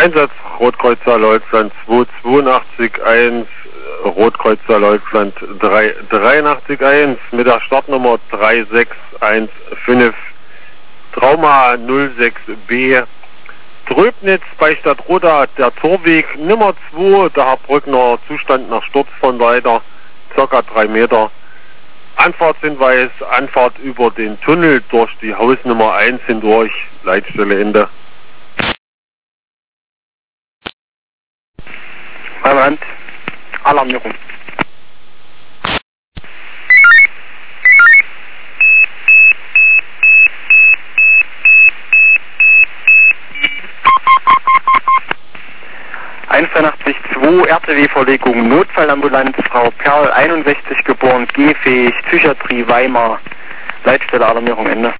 Einsatz Rotkreuz Deutschland 2881, Rotkreuz Deutschland 381 mit der Startnummer 3615, Trauma 06B, Tröbnitz bei Stadtroda, der Torweg Nummer 2, der Herbrückner Zustand nach Sturz von weiter, ca. 3 Meter. Anfahrtshinweis, Anfahrt über den Tunnel durch die Hausnummer 1 hindurch, Leitstelle Ende. Hand, Alarmierung. RTW-Verlegung, Notfallambulanz, Frau Perl, 61 geboren, gehfähig, Psychiatrie, Weimar, Leitstelle Alarmierung, Ende.